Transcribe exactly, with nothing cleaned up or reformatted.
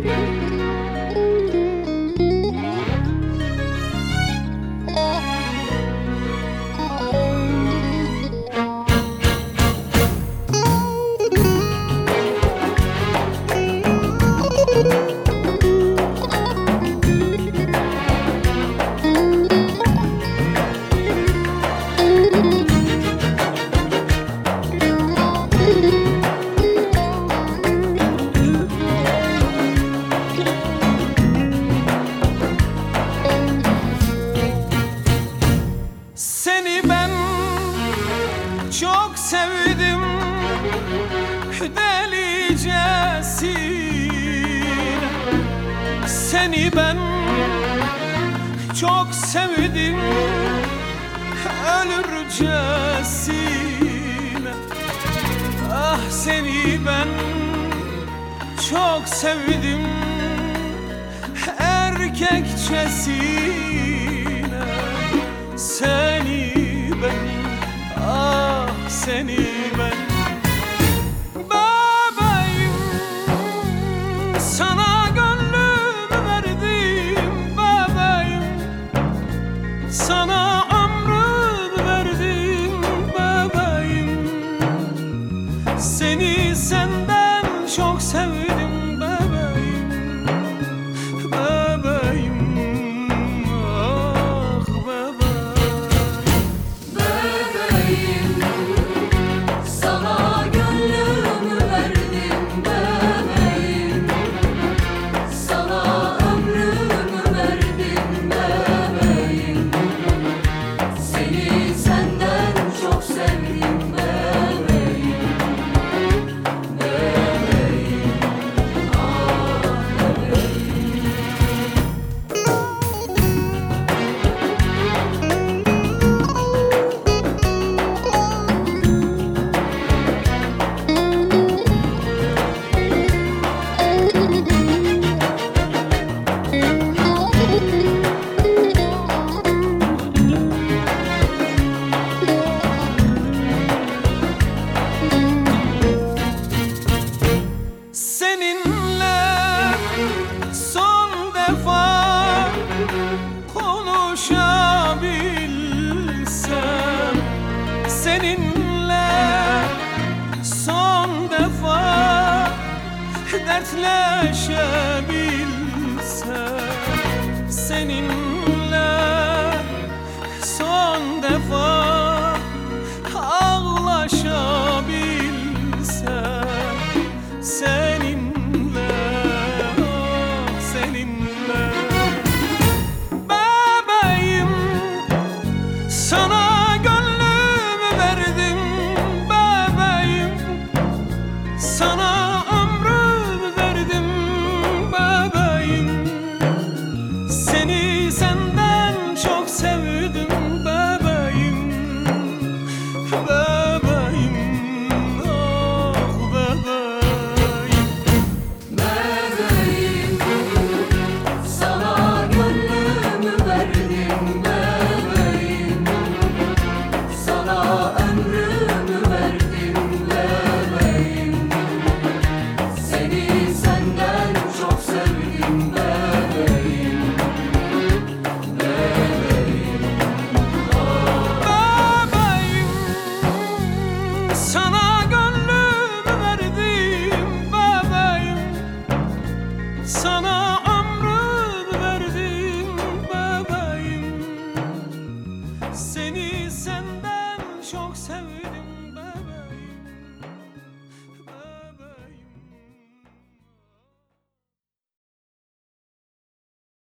Seni ben çok sevdim delicesine. Seni ben çok sevdim ölürcesine. Ah seni ben çok sevdim erkekçesine. Seni ben, ah seni ben, bebeğim, sana gönlümü verdim bebeğim, sana ömrümü verdim bebeğim. Seni senden çok sevdim bebeğim, bebeğim. Konuşabilsem seninle son defa, dertleşebilsem seninle son defa, ağlaşabilsem seninle, oh seninle. Sana gönlümü verdim bebeğim, sana ömrümü verdim bebeğim. Seni senden çok sevdim bebeğim, bebeğim, oh bebeğim. Bebeğim, sana gönlümü verdim bebeğim, sana ömrümü verdim bebeğim. Seni senden çok sevdim bebeğim, bebeğim, oh. Bebeğim, sana gönlümü verdim bebeğim, sana ömrümü verdim bebeğim. Seni senden çok sevdim bebeğim.